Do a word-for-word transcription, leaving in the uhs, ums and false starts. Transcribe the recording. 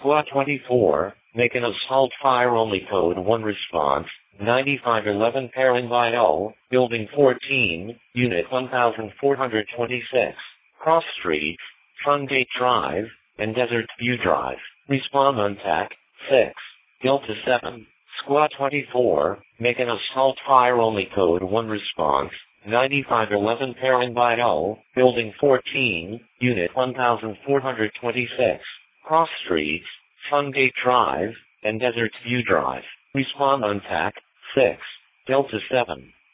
Squad twenty-four, make an assault fire only code one response, ninety-five eleven pairing by O, building fourteen, unit one thousand four hundred twenty-six, Cross Street, Fungate Drive, and Desert View Drive. Respawn on T A C, six, Delta seven. Squad twenty-four, make an assault fire only code one response, ninety-five eleven pairing by O, building fourteen, unit one thousand four hundred twenty-six, Cross Street, Fungate Drive, and Desert View Drive. Respawn on T A C, six, Delta seven.